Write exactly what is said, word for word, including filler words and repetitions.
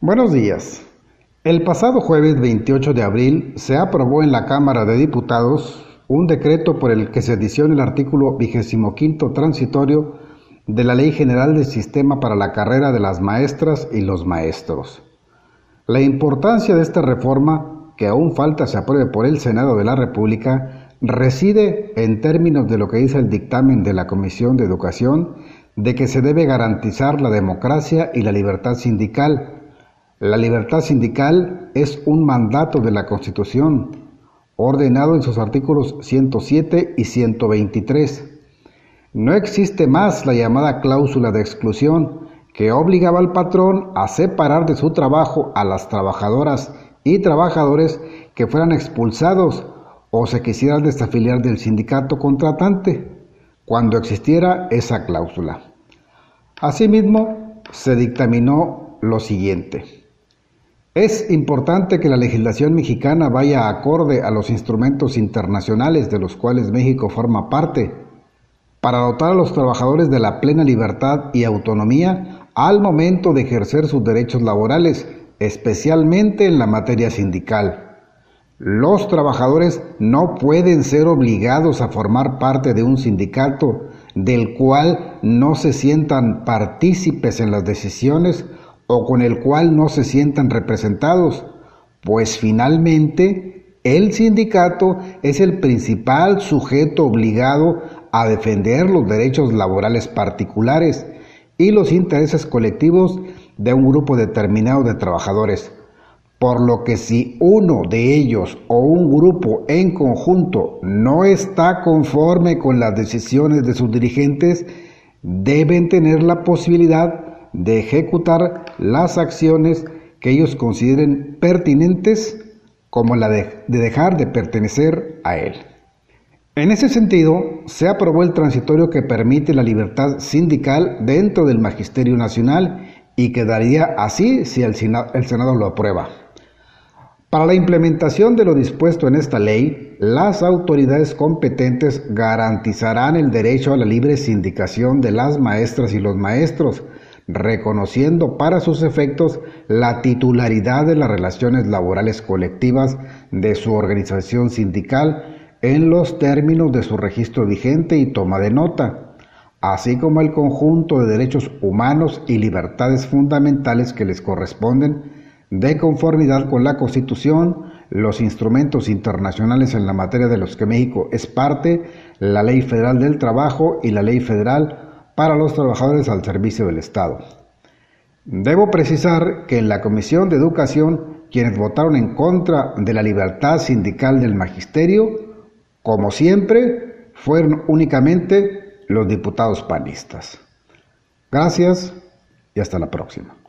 Buenos días. El pasado jueves veintiocho de abril se aprobó en la Cámara de Diputados un decreto por el que se adiciona el artículo vigésimoquinto transitorio de la Ley General del Sistema para la Carrera de las Maestras y los Maestros. La importancia de esta reforma, que aún falta se apruebe por el Senado de la República, reside en términos de lo que dice el dictamen de la Comisión de Educación, de que se debe garantizar la democracia y la libertad sindical. La libertad sindical es un mandato de la Constitución, ordenado en sus artículos ciento siete y ciento veintitrés. No existe más la llamada cláusula de exclusión, que obligaba al patrón a separar de su trabajo a las trabajadoras y trabajadores que fueran expulsados o se quisieran desafiliar del sindicato contratante, cuando existiera esa cláusula. Asimismo, se dictaminó lo siguiente. Es importante que la legislación mexicana vaya acorde a los instrumentos internacionales de los cuales México forma parte, para dotar a los trabajadores de la plena libertad y autonomía al momento de ejercer sus derechos laborales, especialmente en la materia sindical. Los trabajadores no pueden ser obligados a formar parte de un sindicato del cual no se sientan partícipes en las decisiones o con el cual no se sientan representados, pues finalmente el sindicato es el principal sujeto obligado a defender los derechos laborales particulares y los intereses colectivos de un grupo determinado de trabajadores, por lo que si uno de ellos o un grupo en conjunto no está conforme con las decisiones de sus dirigentes, deben tener la posibilidad de ejecutar las acciones que ellos consideren pertinentes, como la de, de dejar de pertenecer a él. En ese sentido, se aprobó el transitorio que permite la libertad sindical dentro del Magisterio Nacional y quedaría así si el Senado, el Senado lo aprueba. Para la implementación de lo dispuesto en esta ley, las autoridades competentes garantizarán el derecho a la libre sindicación de las maestras y los maestros, reconociendo para sus efectos la titularidad de las relaciones laborales colectivas de su organización sindical en los términos de su registro vigente y toma de nota, así como el conjunto de derechos humanos y libertades fundamentales que les corresponden de conformidad con la Constitución, los instrumentos internacionales en la materia de los que México es parte, la Ley Federal del Trabajo y la Ley Federal para los trabajadores al servicio del Estado. Debo precisar que en la Comisión de Educación, quienes votaron en contra de la libertad sindical del magisterio, como siempre, fueron únicamente los diputados panistas. Gracias y hasta la próxima.